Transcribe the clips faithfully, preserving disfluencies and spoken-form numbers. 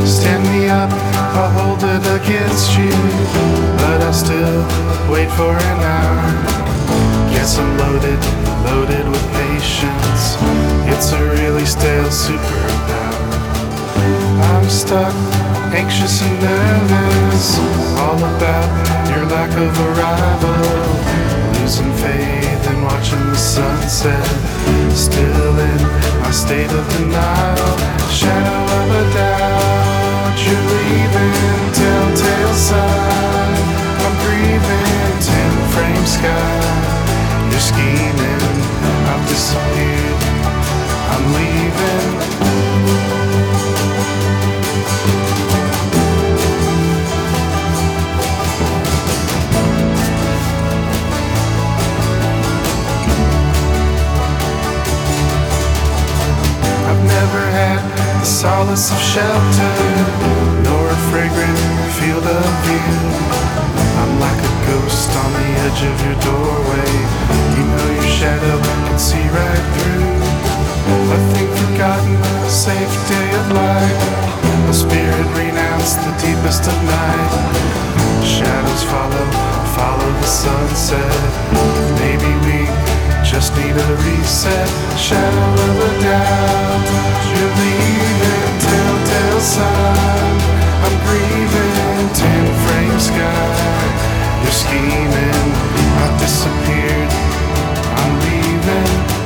Stand me up, I'll hold it against you, but I'll still wait for an hour. Guess I'm loaded, loaded with patience. It's a really stale superpower. I'm stuck, anxious and nervous, all about your lack of arrival. Losing faith and watching the sunset, still in my state of denial. Shadow of a doubt, you're leaving, telltale sign. I'm grieving, ten frame sky. You're scheming, I've disappeared, I'm leaving. Solace of shelter, nor a fragrant field of view. I'm like a ghost on the edge of your doorway. You know your shadow can see right through. A thing forgotten, a safe day of light. A spirit renounced the deepest of night. Shadows follow, follow the sunset. Maybe we just need a reset. Shadow of a doubt, you're leaving, telltale sign. I'm grieving, ten frame sky. You're scheming, I've disappeared, I'm leaving.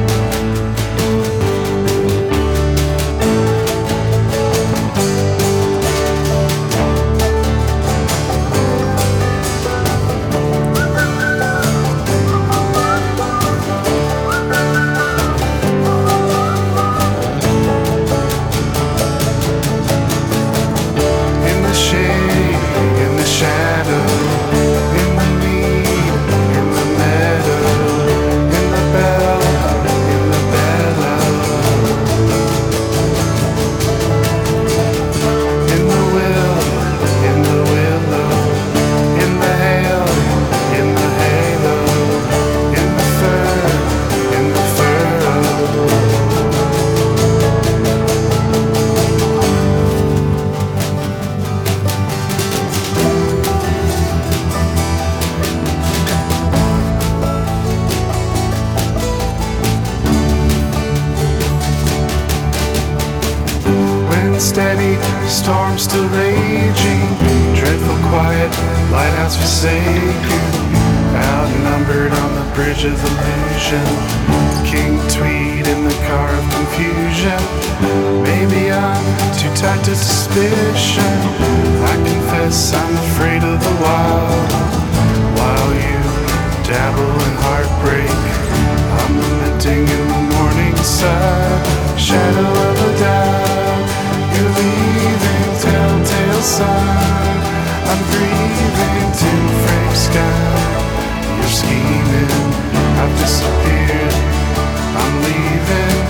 Steady, storm still raging, dreadful quiet, lighthouse forsaken, outnumbered on the bridge of illusion, King Tweed in the car of confusion. Maybe I'm too tied to suspicion, I confess I'm afraid of the wild. While you dabble in heartbreak, I'm lamenting in the morning side. Shadow of a doubt, you're leaving, telltale sign. I'm grieving, two frame sky. You're scheming, I've disappeared, I'm leaving.